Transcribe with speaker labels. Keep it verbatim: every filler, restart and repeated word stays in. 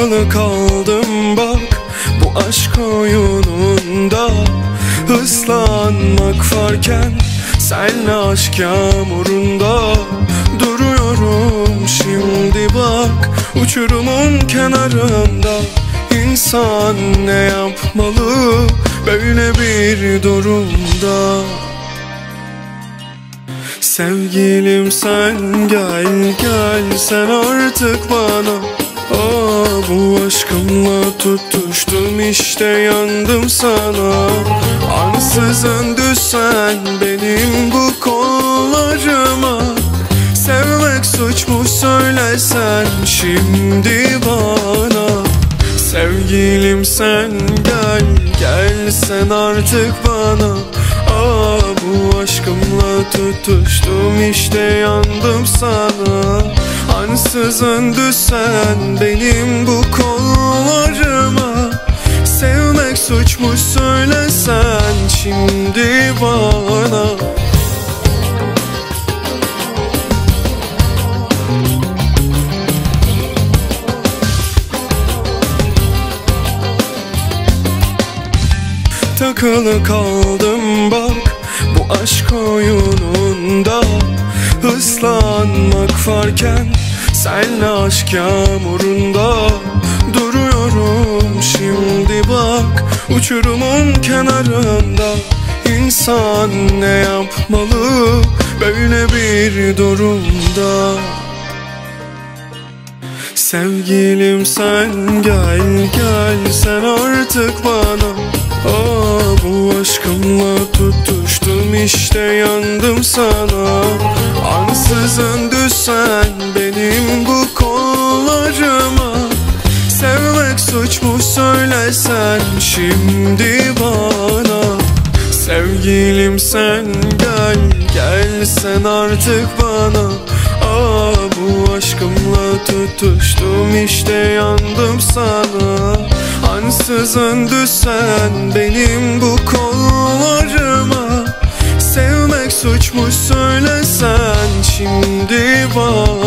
Speaker 1: Takılı kaldım bak bu aşk oyununda. Hızlanmak varken senle aşk yağmurunda. Duruyorum şimdi bak uçurumun kenarında. İnsan ne yapmalı böyle bir durumda? Sevgilim sen gel gel sen artık bana. Aa, bu aşkımla tutuştum işte yandım sana. Ansızın düşsen benim bu kollarıma. Sevmek suç mu söylesen şimdi bana. Sevgilim sen gel gel sen artık bana. Aa, bu aşkımla tutuştum işte yandım sana. Ansızın düşsen benim bu kollarıma. Sevmek suç mu söylesen şimdi bana. Takılı kaldım bak bu aşk oyununda. Hızlanmak varken senle aşk yağmurunda. Duruyorum şimdi bak uçurumun kenarında. İnsan ne yapmalı böyle bir durumda? Sevgilim sen gel gel sen artık bana. Aa, bu aşkımla tutuştum işte yandım sana. Ansızın düşsen benim bu kollarıma. Sevmek suç mu söylesen şimdi bana. Sevgilim sen gel gel sen artık bana. Aa, bu aşkımla tutuştum işte yandım sana. Ansızın düşsen benim bu kollarıma. Sevmek suç mu söylesen şimdi bana.